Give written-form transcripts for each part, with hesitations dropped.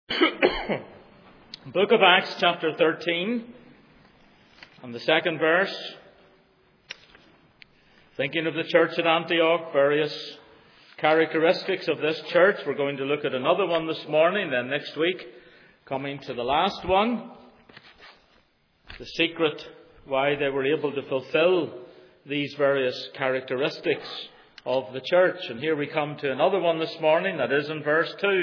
Book of Acts, chapter 13, and the second verse. Thinking of the church at Antioch, various characteristics of this church. We're going to look at another one this morning, then next week, coming to the last one. The secret why they were able to fulfill these various characteristics of the church. And here we come to another one this morning, that is in verse 2.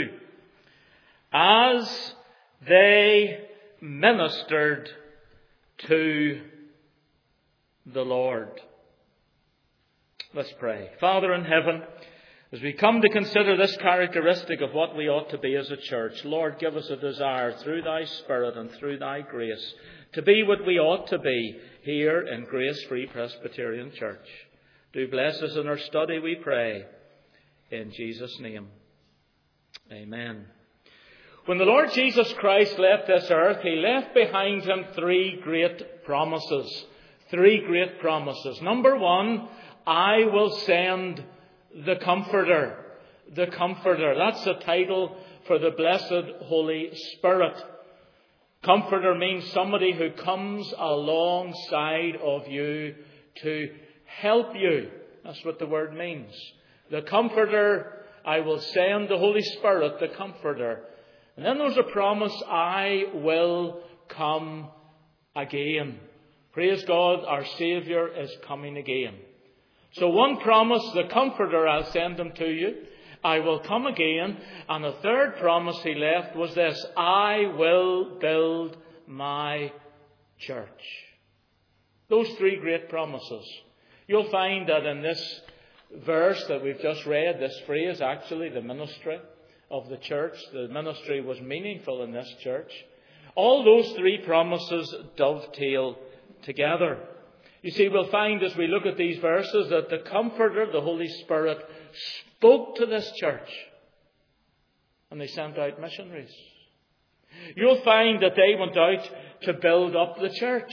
As they ministered to the Lord. Let's pray. Father in heaven, as we come to consider this characteristic of what we ought to be as a church, Lord, give us a desire through Thy Spirit and through Thy grace to be what we ought to be here in Grace Free Presbyterian Church. Do bless us in our study, we pray, in Jesus' name. Amen. When the Lord Jesus Christ left this earth, He left behind Him three great promises. Three great promises. Number one, I will send the Comforter. The Comforter. That's the title for the blessed Holy Spirit. Comforter means somebody who comes alongside of you to help you. That's what the word means. The Comforter, I will send the Holy Spirit, the Comforter. And then there's a promise, I will come again. Praise God, our Saviour is coming again. So one promise, the Comforter, I'll send Him to you. I will come again. And the third promise He left was this, I will build my church. Those three great promises. You'll find that in this verse that we've just read, this phrase, actually, the ministry of the church. The ministry was meaningful in this church. All those three promises dovetail together. You see, we'll find as we look at these verses that the Comforter, the Holy Spirit, spoke to this church. And they sent out missionaries. You'll find that they went out to build up the church.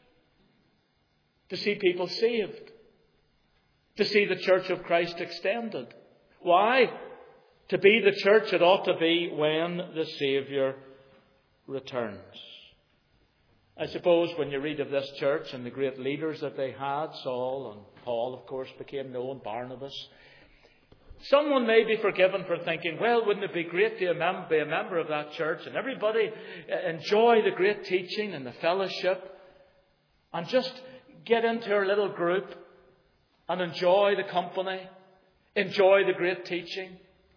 To see people saved. To see the church of Christ extended. Why? To be the church it ought to be when the Saviour returns. I suppose when you read of this church and the great leaders that they had, Saul and Paul, of course, became known, Barnabas, someone may be forgiven for thinking, well, wouldn't it be great to be a member of that church and everybody enjoy the great teaching and the fellowship and just get into our little group and enjoy the company, enjoy the great teaching.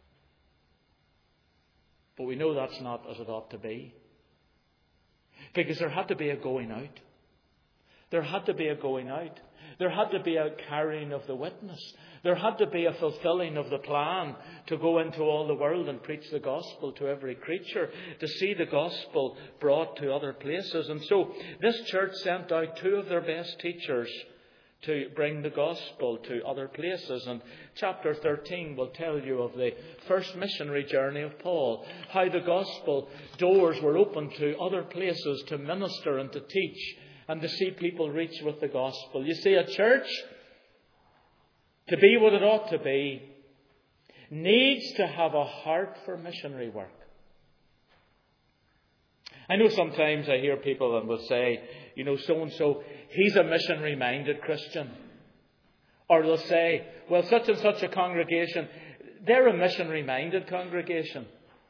But we know that's not as it ought to be. Because there had to be a going out. There had to be a going out. There had to be a carrying of the witness. There had to be a fulfilling of the plan to go into all the world and preach the gospel to every creature, to see the gospel brought to other places. And so this church sent out two of their best teachers to bring the gospel to other places. And chapter 13 will tell you of the first missionary journey of Paul, how the gospel doors were opened to other places to minister and to teach and to see people reach with the gospel. You see, a church, to be what it ought to be, needs to have a heart for missionary work. I know sometimes I hear people and will say, you know, so-and-so, he's a missionary-minded Christian. Or they'll say, well, such and such a congregation, they're a missionary-minded congregation.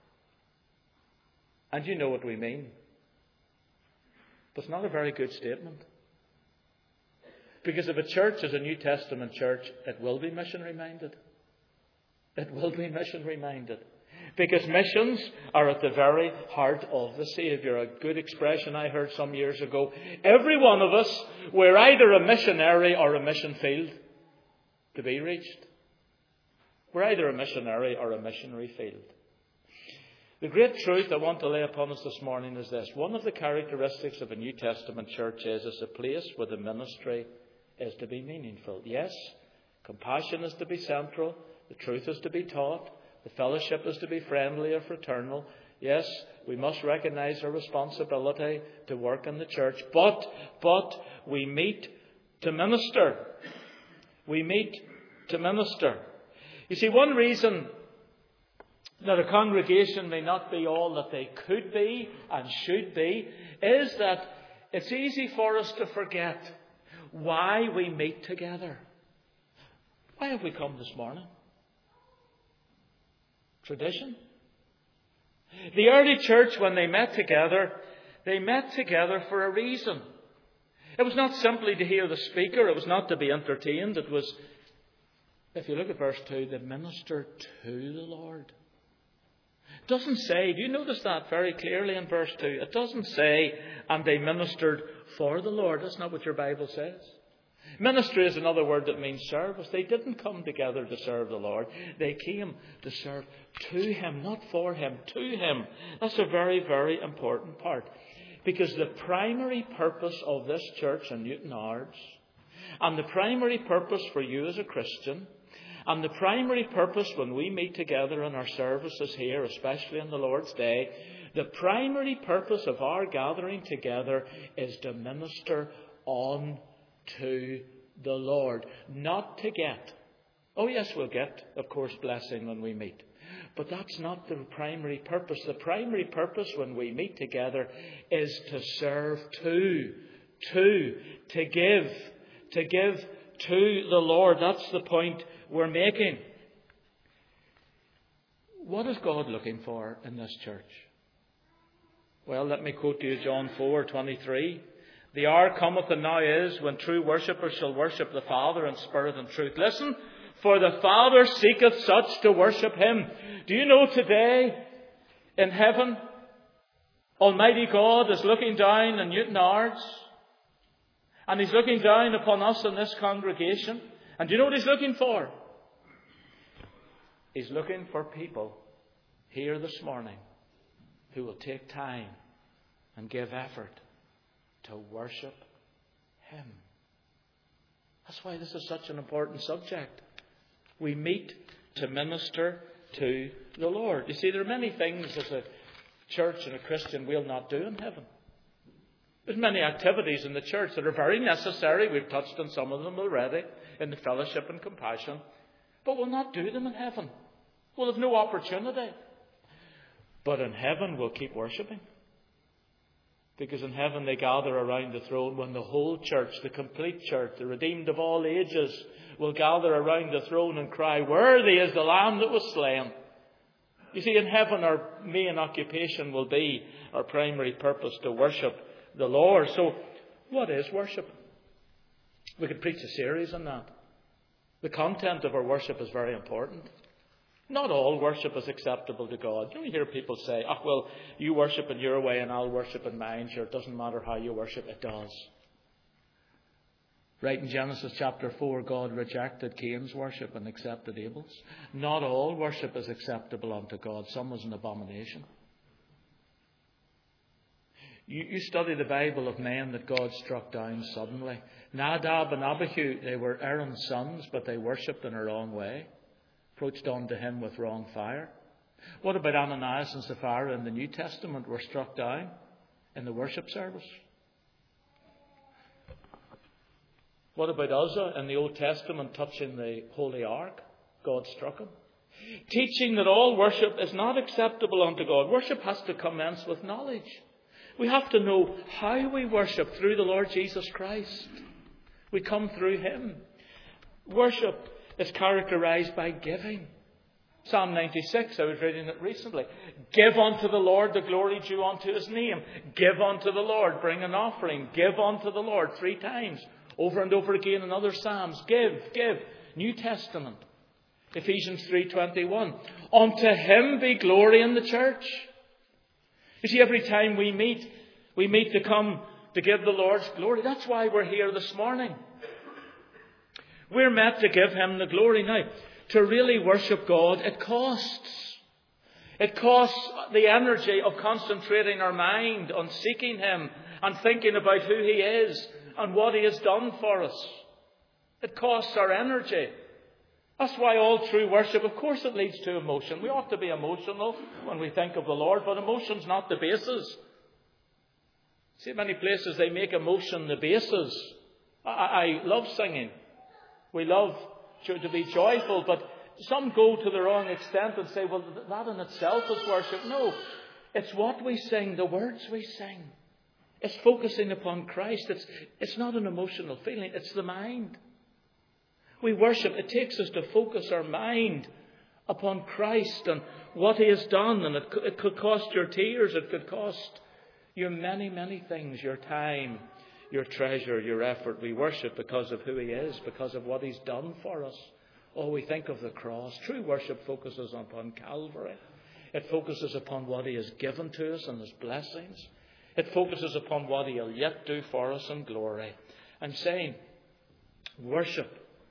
And you know what we mean. But it's not a very good statement. Because if a church is a New Testament church, it will be missionary-minded. It will be missionary-minded. Because missions are at the very heart of the Saviour. A good expression I heard some years ago. Every one of us, we're either a missionary or a mission field to be reached. We're either a missionary or a missionary field. The great truth I want to lay upon us this morning is this. One of the characteristics of a New Testament church is it's a place where the ministry is to be meaningful. Yes, compassion is to be central. The truth is to be taught. The fellowship is to be friendly or fraternal. Yes, we must recognize our responsibility to work in the church. But we meet to minister. We meet to minister. You see, one reason Now, the congregation may not be all that they could be and should be, is that it's easy for us to forget why we meet together. Why have we come this morning? Tradition. The early church, when they met together for a reason. It was not simply to hear the speaker. It was not to be entertained. It was, if you look at verse 2, they ministered to the Lord. It doesn't say, do you notice that very clearly in verse 2? It doesn't say, and they ministered for the Lord. That's not what your Bible says. Ministry is another word that means service. They didn't come together to serve the Lord. They came to serve to Him, not for Him, to Him. That's a very, very important part. Because the primary purpose of this church in Newtownards, and the primary purpose for you as a Christian, and the primary purpose when we meet together in our services here, especially on the Lord's Day, the primary purpose of our gathering together is to minister on to the Lord. Not to get. Oh yes, we'll get, of course, blessing when we meet. But that's not the primary purpose. The primary purpose when we meet together is to serve to give to the Lord. That's the point we're making. What is God looking for in this church? Well, let me quote to you John 4:23. The hour cometh, and now is, when true worshippers shall worship the Father in spirit and truth. Listen, for the Father seeketh such to worship Him. Do you know today, in heaven, Almighty God is looking down on Newtownards, and He's looking down upon us in this congregation. And do you know what He's looking for? He's looking for people here this morning who will take time and give effort to worship Him. That's why this is such an important subject. We meet to minister to the Lord. You see, there are many things as a church and a Christian we'll not do in heaven. There's many activities in the church that are very necessary. We've touched on some of them already in the fellowship and compassion. But we'll not do them in heaven. We'll have no opportunity. But in heaven we'll keep worshipping. Because in heaven they gather around the throne when the whole church, the complete church, the redeemed of all ages, will gather around the throne and cry, "Worthy is the Lamb that was slain." You see, in heaven our main occupation will be, our primary purpose, to worship the Lord. So, what is worship? We could preach a series on that. The content of our worship is very important. Not all worship is acceptable to God. You hear people say, "Oh, well, you worship in your way and I'll worship in mine. Sure, it doesn't matter how you worship." It does. Right in Genesis chapter 4, God rejected Cain's worship and accepted Abel's. Not all worship is acceptable unto God. Some was an abomination. You study the Bible of men that God struck down suddenly. Nadab and Abihu, they were Aaron's sons, but they worshipped in a wrong way. Approached unto him with wrong fire. What about Ananias and Sapphira in the New Testament were struck down in the worship service? What about Uzzah in the Old Testament touching the Holy Ark? God struck him. Teaching that all worship is not acceptable unto God. Worship has to commence with knowledge. We have to know how we worship through the Lord Jesus Christ. We come through Him. Worship is characterized by giving. Psalm 96, I was reading it recently. Give unto the Lord the glory due unto His name. Give unto the Lord, bring an offering. Give unto the Lord 3 times. Over and over again in other Psalms. Give. New Testament. Ephesians 3:21. Unto Him be glory in the church. You see, every time we meet to come to give the Lord's glory. That's why we're here this morning. We're meant to give Him the glory. Now, to really worship God, it costs. It costs the energy of concentrating our mind on seeking Him and thinking about who He is and what He has done for us. It costs our energy. That's why all true worship, of course, it leads to emotion. We ought to be emotional when we think of the Lord, but emotion's not the basis. See, many places they make emotion the basis. I love singing. We love to be joyful, but some go to the wrong extent and say, well, that in itself is worship. No, it's what we sing, the words we sing. It's focusing upon Christ. It's not an emotional feeling, it's the mind. We worship, it takes us to focus our mind upon Christ and what He has done. And it could cost your tears, it could cost you many, many things, your time, your treasure, your effort. We worship because of who He is, because of what He's done for us. Oh, we think of the cross. True worship focuses upon Calvary. It focuses upon what He has given to us and His blessings. It focuses upon what He'll yet do for us in glory. I'm saying, worship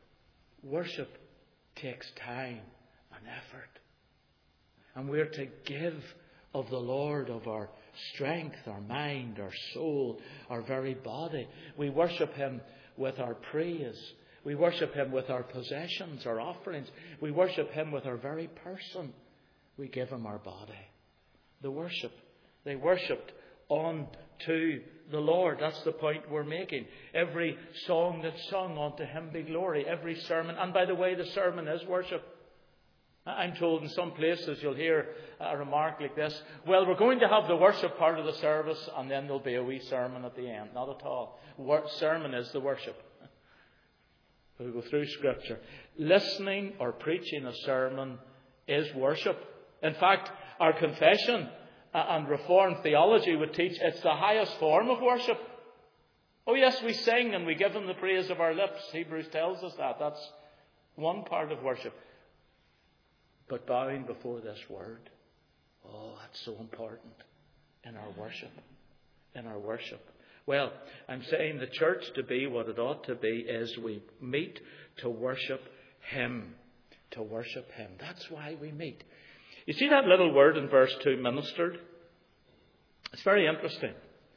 takes time and effort. And we're to give of the Lord of our strength, our mind, our soul, our very body. We worship Him with our praise. We worship Him with our possessions, our offerings. We worship Him with our very person. We give Him our body. They worshipped unto the Lord. That's the point we're making. Every song that's sung, unto Him be glory. Every sermon. And by the way, the sermon is worship. I'm told in some places you'll hear a remark like this: well, we're going to have the worship part of the service and then there'll be a wee sermon at the end. Not at all. Sermon is the worship. We'll go through Scripture. Listening or preaching a sermon is worship. In fact, our confession and Reformed theology would teach it's the highest form of worship. Oh yes, we sing and we give Him the praise of our lips. Hebrews tells us that. That's one part of worship. But bowing before this Word, oh, that's so important in our worship. In our worship. Well, I'm saying the church, to be what it ought to be, is we meet to worship Him. To worship Him. That's why we meet. You see that little word in verse 2, ministered? It's very interesting.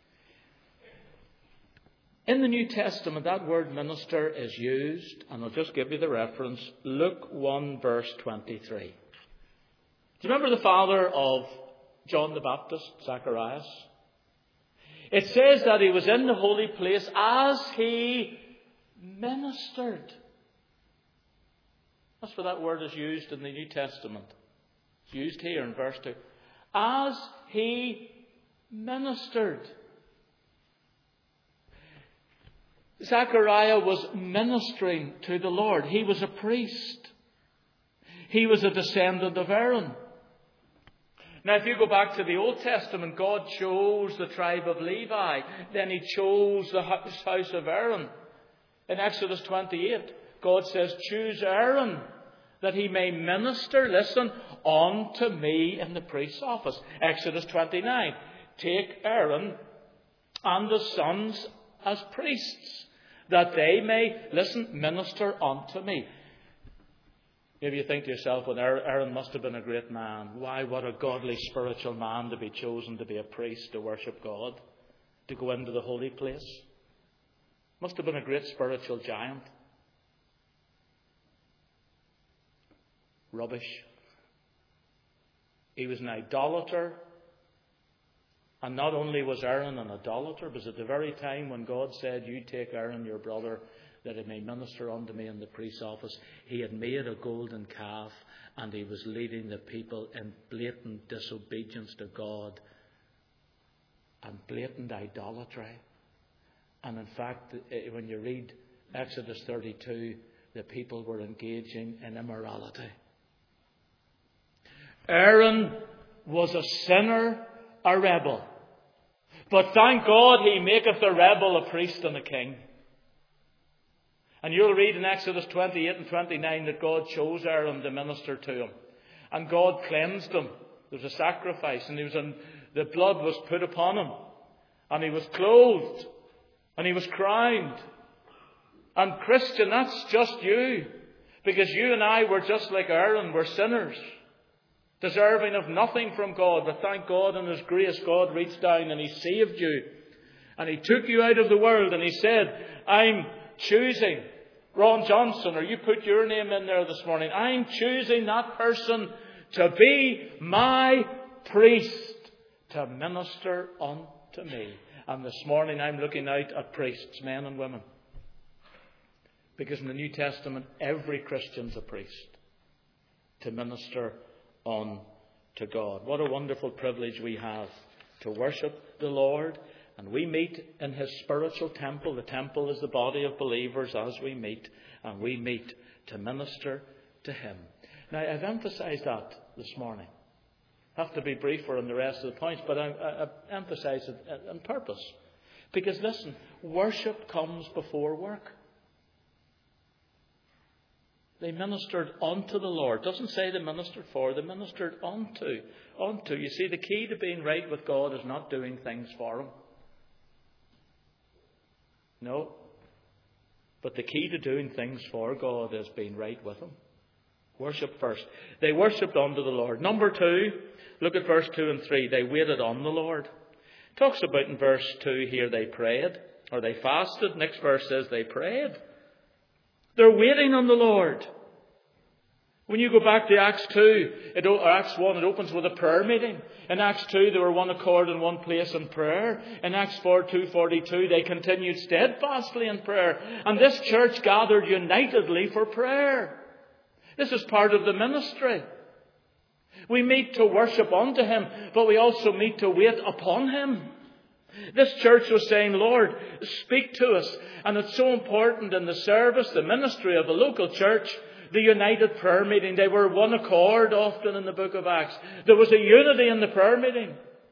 In the New Testament, that word minister is used, and I'll just give you the reference, Luke 1 verse 23. Do you remember the father of John the Baptist, Zacharias? It says that he was in the holy place as he ministered. That's where that word is used in the New Testament. It's used here in verse 2. As he ministered. Zechariah was ministering to the Lord. He was a priest. He was a descendant of Aaron. Now, if you go back to the Old Testament, God chose the tribe of Levi. Then He chose the house of Aaron. In Exodus 28, God says, choose Aaron that he may minister, listen, unto me in the priest's office. Exodus 29, take Aaron and the sons as priests, that they may, listen, minister unto me. Maybe you think to yourself, well, Aaron must have been a great man. Why, what a godly spiritual man to be chosen to be a priest, to worship God, to go into the holy place. Must have been a great spiritual giant. Rubbish. He was an idolater. And not only was Aaron an idolater, but at the very time when God said, you take Aaron, your brother, that he may minister unto me in the priest's office, he had made a golden calf and he was leading the people in blatant disobedience to God and blatant idolatry. And in fact, when you read Exodus 32, the people were engaging in immorality. Aaron was a sinner, a rebel. But thank God he maketh the rebel a priest and a king. And you'll read in Exodus 28 and 29 that God chose Aaron to minister to him. And God cleansed him. There was a sacrifice and the blood was put upon him. And he was clothed. And he was crowned. And Christian, that's just you. Because you and I were just like Aaron, we're sinners. Deserving of nothing from God. But thank God in His grace, God reached down and He saved you. And He took you out of the world and He said, I'm choosing Ron Johnson, or you put your name in there this morning. I'm choosing that person to be my priest, to minister unto me. And this morning I'm looking out at priests, men and women. Because in the New Testament, every Christian's a priest. to minister unto God. What a wonderful privilege we have to worship the Lord. And we meet in His spiritual temple. The temple is the body of believers as we meet. And we meet to minister to Him. Now, I've emphasized that this morning. I have to be briefer on the rest of the points, but I emphasize it on purpose. Because listen, worship comes before work. They ministered unto the Lord. It doesn't say they ministered for, they ministered unto. You see, the key to being right with God is not doing things for Him. No. But the key to doing things for God is being right with Him. Worship first. They worshipped unto the Lord. Number 2, look at verse 2 and 3. They waited on the Lord. It talks about in verse 2 here they prayed, or they fasted. Next verse says they prayed. They're waiting on the Lord. When you go back to Acts 2, or Acts 1, it opens with a prayer meeting. In Acts 2, they were one accord in one place in prayer. In Acts 2:42, they continued steadfastly in prayer. And this church gathered unitedly for prayer. This is part of the ministry. We meet to worship unto Him, but we also meet to wait upon Him. This church was saying, Lord, speak to us. And it's so important in the service, the ministry of the local church, the united prayer meeting. They were one accord often in the book of Acts. There was a unity in the prayer meeting.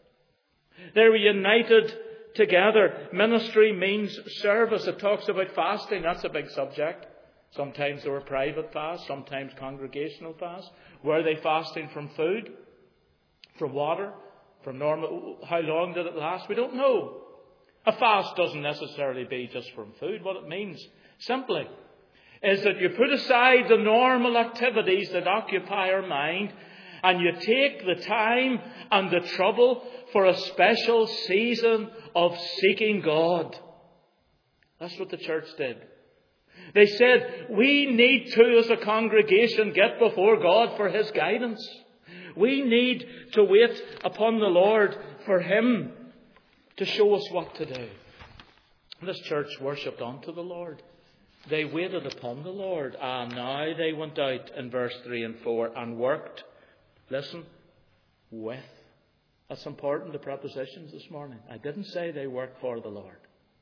They were united together. Ministry means service. It talks about fasting. That's a big subject. Sometimes there were private fasts, sometimes congregational fasts. Were they fasting from food, from water, from normal? How long did it last? We don't know. A fast doesn't necessarily be just from food. What it means, simply, is that you put aside the normal activities that occupy our mind and you take the time and the trouble for a special season of seeking God. That's what the church did. They said, we need to, as a congregation, get before God for His guidance. We need to wait upon the Lord for Him to show us what to do. This church worshipped unto the Lord. They waited upon the Lord. And now they went out in verse 3 and 4 and worked, listen, with. That's important, the prepositions this morning. I didn't say they worked for the Lord.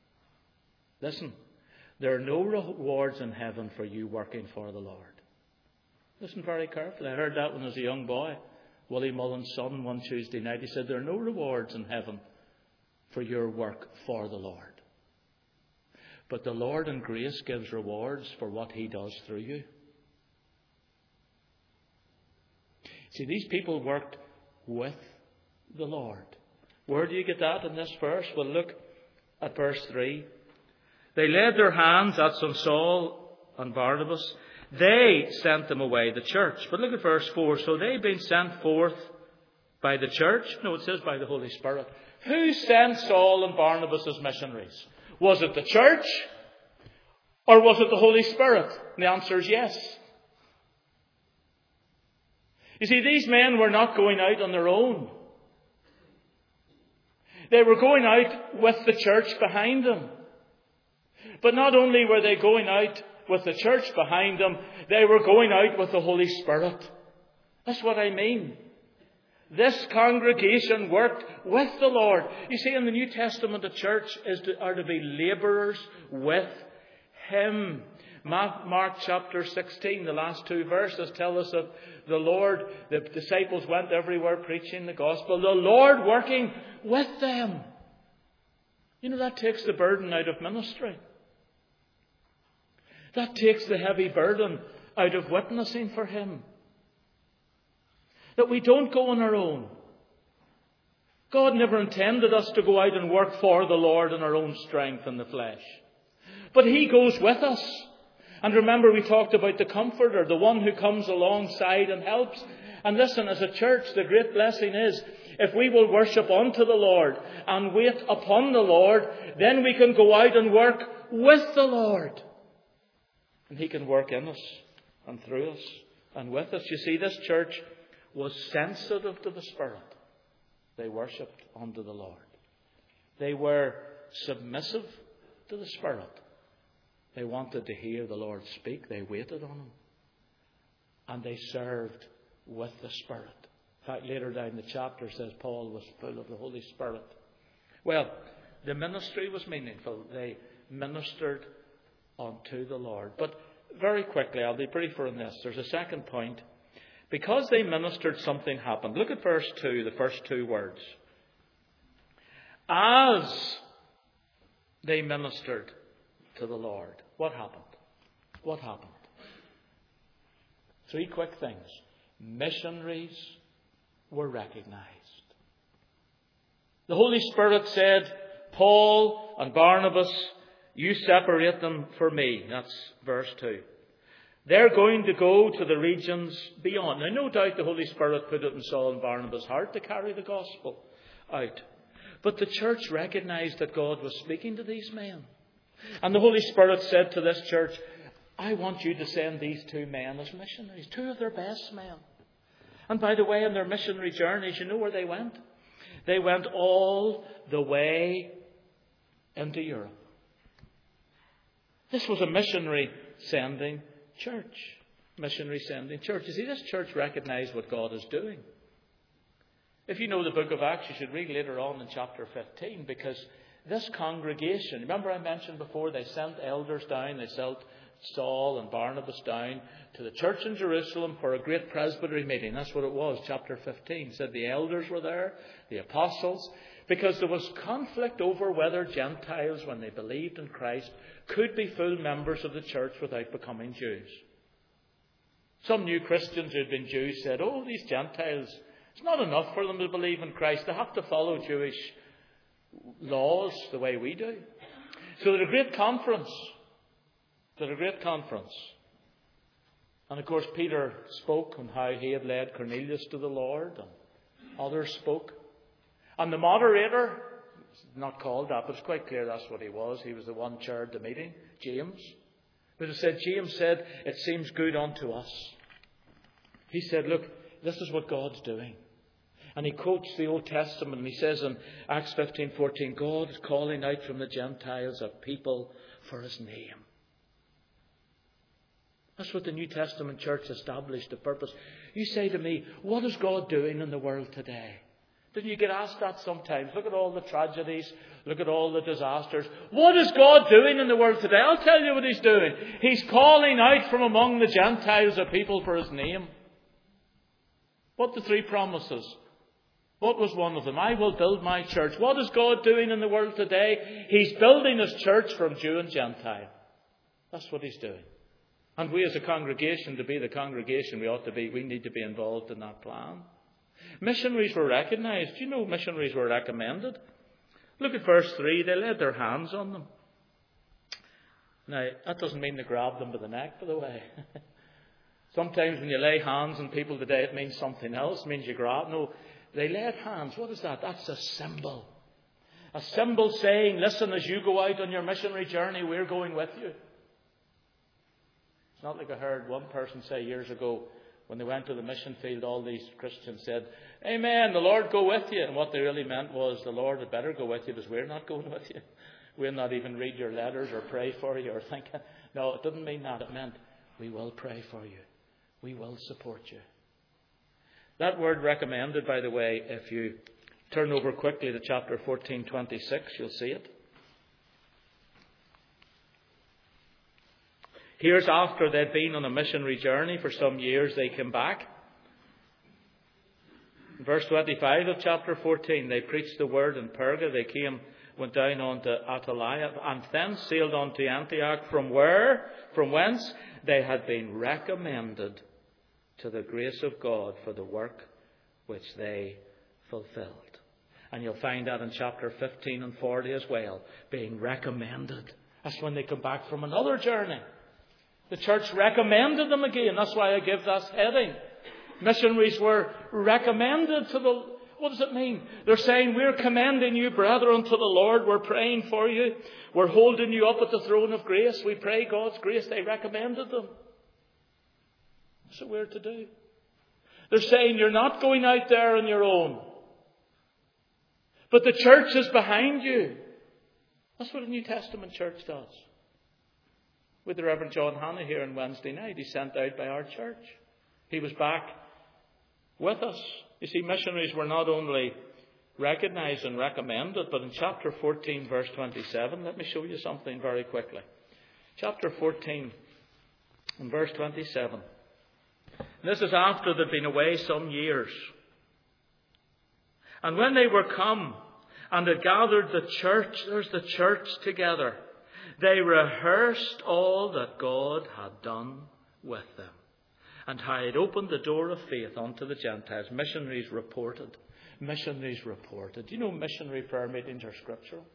Listen, there are no rewards in heaven for you working for the Lord. Listen very carefully. I heard that when I was a young boy. Willie Mullen's son one Tuesday night. He said, there are no rewards in heaven for your work for the Lord. But the Lord in grace gives rewards for what He does through you. See, these people worked with the Lord. Where do you get that in this verse? Well, look at verse 3. They laid their hands, that's on Saul and Barnabas. They sent them away, the church. But look at verse 4. So they've been sent forth by the church. No, it says by the Holy Spirit. Who sent Saul and Barnabas as missionaries? Was it the church? Or was it the Holy Spirit? And the answer is yes. You see, these men were not going out on their own. They were going out with the church behind them. But not only were they going out with the church behind them, they were going out with the Holy Spirit. That's what I mean. This congregation worked with the Lord. You see, in the New Testament, the church are to be labourers with Him. Mark chapter 16, the last 2 verses tell us that the disciples went everywhere preaching the gospel. The Lord working with them. You know, that takes the burden out of ministry. That takes the heavy burden out of witnessing for Him. That we don't go on our own. God never intended us to go out and work for the Lord in our own strength in the flesh. But He goes with us. And remember, we talked about the Comforter, the one who comes alongside and helps. And listen, as a church, the great blessing is, if we will worship unto the Lord and wait upon the Lord, then we can go out and work with the Lord. And He can work in us and through us and with us. You see, this church was sensitive to the Spirit. They worshipped unto the Lord. They were submissive to the Spirit. They wanted to hear the Lord speak. They waited on Him. And they served with the Spirit. In fact, later down the chapter says Paul was full of the Holy Spirit. Well, the ministry was meaningful. They ministered unto the Lord. But very quickly, I'll be briefer on this. There's a second point. Because they ministered, something happened. Look at verse 2, the first two words. As they ministered to the Lord. What happened? What happened? Three quick things. Missionaries were recognized. The Holy Spirit said, Paul and Barnabas, you separate them for me. That's verse 2. They're going to go to the regions beyond. Now, no doubt the Holy Spirit put it in Saul and Barnabas' heart to carry the gospel out. But the church recognized that God was speaking to these men. And the Holy Spirit said to this church, I want you to send these two men as missionaries, two of their best men. And by the way, in their missionary journeys, you know where they went? They went all the way into Europe. This was a missionary sending church. Missionary sending church. You see, this church recognized what God is doing. If you know the book of Acts, you should read later on in chapter 15, because this congregation, remember I mentioned before, they sent elders down, they sent Saul and Barnabas down to the church in Jerusalem for a great presbytery meeting. That's what it was, chapter 15. It said the elders were there, the apostles, because there was conflict over whether Gentiles, when they believed in Christ, could be full members of the church without becoming Jews. Some new Christians who had been Jews said, oh, these Gentiles, it's not enough for them to believe in Christ. They have to follow Jewish laws the way we do. So they had a great conference. And of course Peter spoke on how he had led Cornelius to the Lord, and others spoke. And the moderator, not called that, but it's quite clear that's what he was. He was the one chaired the meeting, James. But it said, James said, it seems good unto us. He said, look, this is what God's doing. And he quotes the Old Testament, and he says in Acts 15:14, God is calling out from the Gentiles a people for his name. That's what the New Testament church established, the purpose. You say to me, what is God doing in the world today? Didn't you get asked that sometimes? Look at all the tragedies. Look at all the disasters. What is God doing in the world today? I'll tell you what he's doing. He's calling out from among the Gentiles a people for his name. What the three promises? What was one of them? I will build my church. What is God doing in the world today? He's building his church from Jew and Gentile. That's what he's doing. And we as a congregation, to be the congregation we ought to be, we need to be involved in that plan. Missionaries were recognized. You know, missionaries were recommended. Look at verse 3. They laid their hands on them. Now, that doesn't mean they grabbed them by the neck, by the way. Sometimes when you lay hands on people today, it means something else. It means you grab. No, they laid hands. What is that? That's a symbol. A symbol saying, listen, as you go out on your missionary journey, we're going with you. It's not like I heard one person say years ago, when they went to the mission field, all these Christians said, Amen, the Lord go with you. And what they really meant was, the Lord had better go with you, because we're not going with you. We'll not even read your letters or pray for you or think. No, it didn't mean that. It meant, we will pray for you. We will support you. That word recommended, by the way, if you turn over quickly to chapter 14:26, you'll see it. Here's after they'd been on a missionary journey for some years, they came back. In verse 25 of chapter 14, they preached the word in Perga. They went down on to Attalia, and then sailed on to Antioch, from whence they had been recommended to the grace of God for the work which they fulfilled. And you'll find that in chapter 15 and 40 as well, being recommended. That's when they come back from another journey. The church recommended them again. That's why I give that heading. Missionaries were recommended to the... What does it mean? They're saying, we're commending you, brethren, to the Lord. We're praying for you. We're holding you up at the throne of grace. We pray God's grace. They recommended them. That's what we're to do. They're saying, you're not going out there on your own. But the church is behind you. That's what a New Testament church does. With the Reverend John Hannah here on Wednesday night, he's sent out by our church. He was back with us. You see, missionaries were not only recognized and recommended, but in chapter 14, verse 27, let me show you something very quickly. Chapter 14, and verse 27. And this is after they'd been away some years. And when they were come and had gathered the church, there's the church together, they rehearsed all that God had done with them, and how he had opened the door of faith unto the Gentiles. Missionaries reported. Missionaries reported. Do you know missionary prayer meetings are scriptural?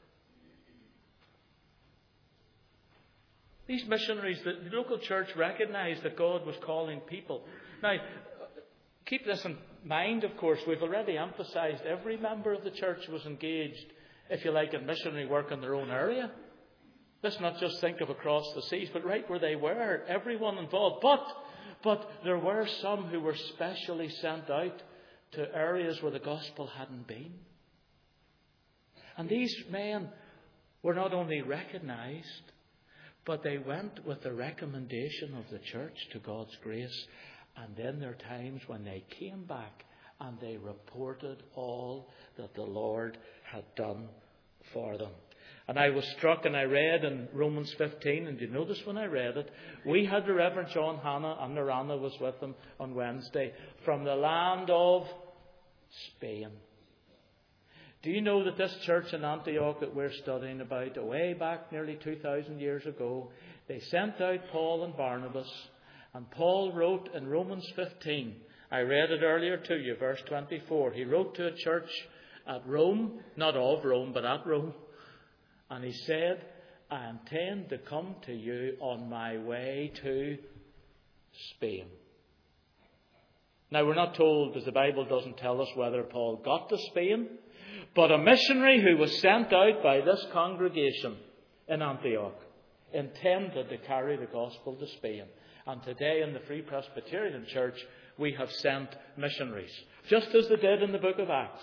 These missionaries, the local church recognized that God was calling people. Now, keep this in mind, of course. We've already emphasized every member of the church was engaged, if you like, in missionary work in their own area. Let's not just think of across the seas, but right where they were, everyone involved. But there were some who were specially sent out to areas where the gospel hadn't been. And these men were not only recognized, but they went with the recommendation of the church to God's grace. And then there are times when they came back and they reported all that the Lord had done for them. And I was struck, and I read in Romans 15, and you notice when I read it, we had the Reverend John Hanna, and Narana was with them on Wednesday, from the land of Spain. Do you know that this church in Antioch that we're studying about, way back nearly 2,000 years ago, they sent out Paul and Barnabas, and Paul wrote in Romans 15, I read it earlier to you, verse 24, he wrote to a church at Rome, not of Rome, but at Rome. And he said, I intend to come to you on my way to Spain. Now, we're not told, as the Bible doesn't tell us, whether Paul got to Spain, but a missionary who was sent out by this congregation in Antioch intended to carry the gospel to Spain. And today in the Free Presbyterian Church, we have sent missionaries, just as they did in the book of Acts.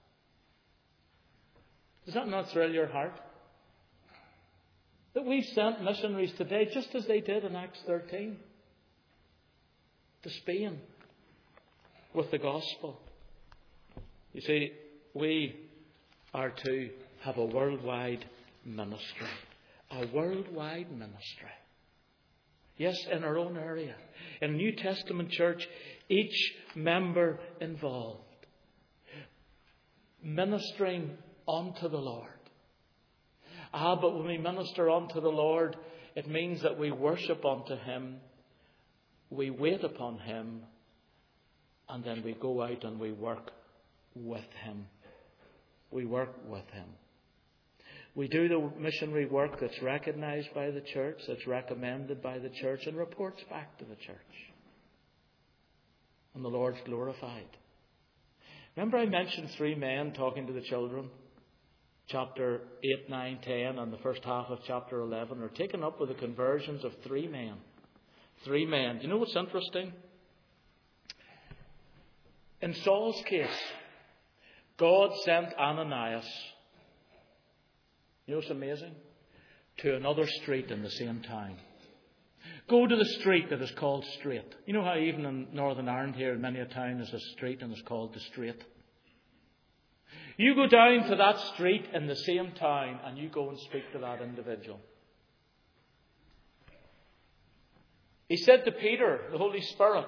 Does that not thrill your heart? That we've sent missionaries today, just as they did in Acts 13, to Spain with the gospel. You see, we are to have a worldwide ministry. A worldwide ministry. Yes, in our own area. In a New Testament church, each member involved, ministering unto the Lord. But when we minister unto the Lord, it means that we worship unto Him, we wait upon Him, and then we go out and we work with Him. We work with Him. We do the missionary work that's recognized by the church, that's recommended by the church, and reports back to the church. And the Lord's glorified. Remember I mentioned 3 men talking to the children? Chapter 8, 9, 10 and the first half of chapter 11 are taken up with the conversions of 3 men. 3 men. Do you know what's interesting? In Saul's case, God sent Ananias, you know what's amazing? To another street in the same town. Go to the street that is called Straight. You know how even in Northern Ireland here, many a town is a street and it's called the Straight. You go down to that street in the same town and you go and speak to that individual. He said to Peter, the Holy Spirit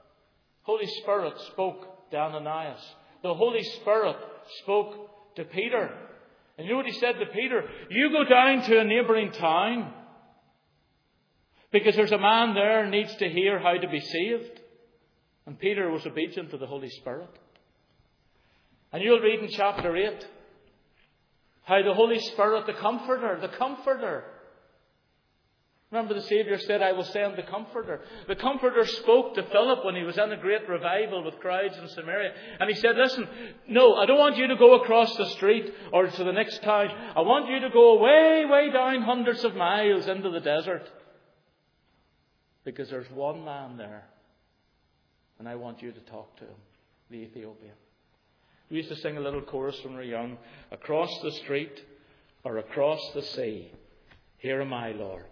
spoke to Ananias. The Holy Spirit spoke to Peter. And you know what he said to Peter? You go down to a neighbouring town because there's a man there who needs to hear how to be saved. And Peter was obedient to the Holy Spirit. And you'll read in chapter 8 how the Holy Spirit, the Comforter. Remember the Saviour said, I will send the Comforter. The Comforter spoke to Philip when he was in a great revival with crowds in Samaria. And he said, listen, no, I don't want you to go across the street or to the next town. I want you to go way, way down hundreds of miles into the desert. Because there's one man there. And I want you to talk to him, the Ethiopian. We used to sing a little chorus when we were young. Across the street or across the sea, here am I, Lord.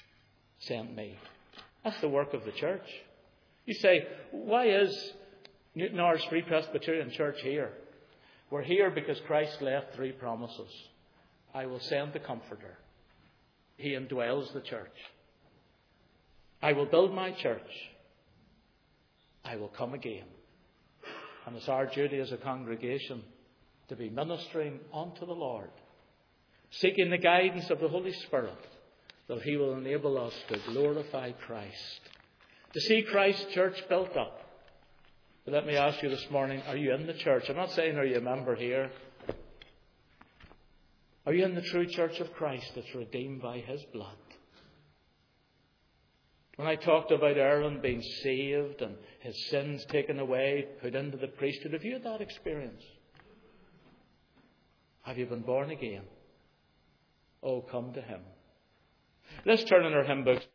Sent me. That's the work of the church. You say, why is Newtownards Free Presbyterian Church here. We're here because Christ left 3 promises. I will send the Comforter. He indwells the church. I will build my church. I will come again. And it's our duty as a congregation to be ministering unto the Lord, seeking the guidance of the Holy Spirit, that He will enable us to glorify Christ, to see Christ's church built up. But let me ask you this morning, are you in the church? I'm not saying are you a member here. Are you in the true church of Christ that's redeemed by His blood? When I talked about Aaron being saved and his sins taken away, put into the priesthood, have you had that experience? Have you been born again? Oh, come to Him. Let's turn in our hymn books.